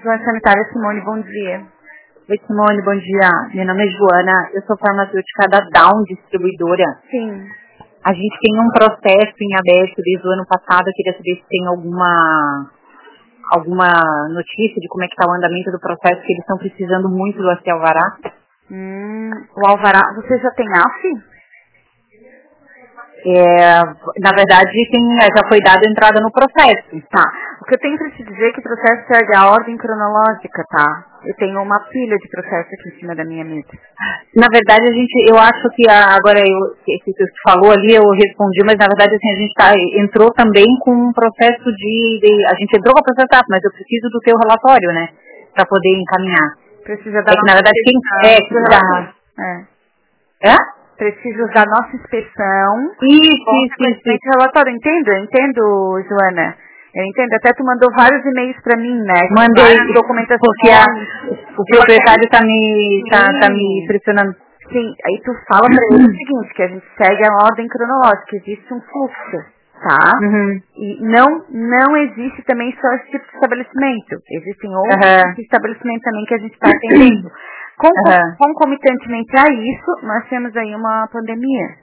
Vigilância Sanitária, Simone, bom dia. Oi, Simone, bom dia. Meu nome é Joana, eu sou farmacêutica da Down, distribuidora. Sim. A gente tem um processo em aberto desde o ano passado, eu queria saber se tem alguma notícia de como é que está o andamento do processo, que eles estão precisando muito do AC Alvará. O Alvará, você já tem AF? Na verdade, já foi dada a entrada no processo. Tá. O que eu tenho para te dizer é que o processo segue a ordem cronológica, tá? Eu tenho uma pilha de processo aqui em cima da minha mesa. Na verdade, eu acho que agora, esse que você falou ali, eu respondi, mas na verdade, assim, a gente entrou também com um processo a gente entrou com o processo, mas eu preciso do teu relatório, né? Para poder encaminhar. Precisa da na verdade, Preciso da nossa inspeção. Isso. Relatório, entendo, Joana. Eu entendo, até tu mandou vários e-mails para mim, né? Mandei, documentação. Porque o proprietário tá me pressionando. Sim, aí tu fala para ele o seguinte, que a gente segue a ordem cronológica, existe um fluxo, tá? Uhum. E não existe também só esse tipo de estabelecimento. Existem outros estabelecimentos também que a gente está atendendo. Concomitantemente a isso, nós temos aí uma pandemia.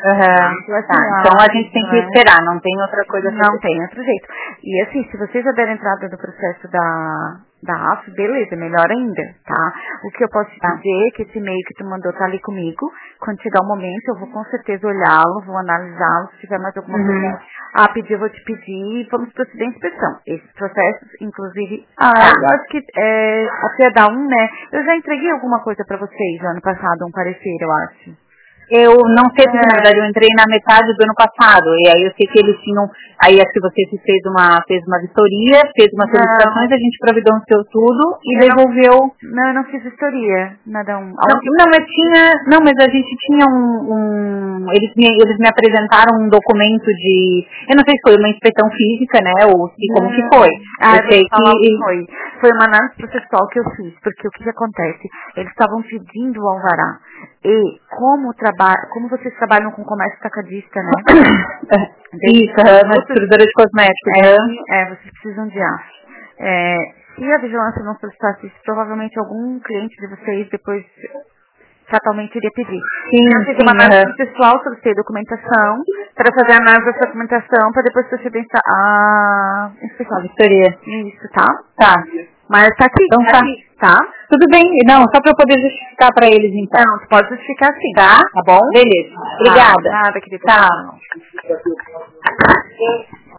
Então a gente tem que esperar, não tem outra coisa. Não tem outro jeito. E assim, se vocês já deram entrada no processo da AF, beleza, melhor ainda, tá? O que eu posso te dizer é que esse e-mail que tu mandou tá ali comigo. Quando chegar o momento, eu vou com certeza olhá-lo, vou analisá-lo. Se tiver mais alguma coisa a pedir, eu vou te pedir e vamos proceder à inspeção. Esses processos, inclusive, eu acho que até da né? Eu já entreguei alguma coisa pra vocês no ano passado, um parecer, eu acho. Eu não sei, porque na verdade eu entrei na metade do ano passado, e aí eu sei que eles tinham, aí acho que você fez uma vistoria, fez umas solicitações, a gente providenciou tudo e devolveu. Não, eu não fiz vistoria, nada mas a gente tinha eles me apresentaram um documento eu não sei se foi uma inspeção física, né, ou se como que foi. Eu sei que foi uma análise processual que eu fiz, porque o que acontece? Eles estavam pedindo o alvará, e como vocês trabalham com comércio atacadista, né? Isso, na distribuidora de cosméticos. Vocês precisam de AF. Se a vigilância não solicitasse isso, provavelmente algum cliente de vocês depois fatalmente iria pedir. Eu fiz uma análise pessoal, solicitei documentação, para fazer a análise dessa documentação, para depois proceder a inspeção. Vistoria. Isso, tá? Tá. Mas tá aqui, tá? Tudo bem, não, só para eu poder justificar para eles então. Não, tu pode justificar sim. Tá bom? Beleza. Obrigada. Nada, querida. Tá.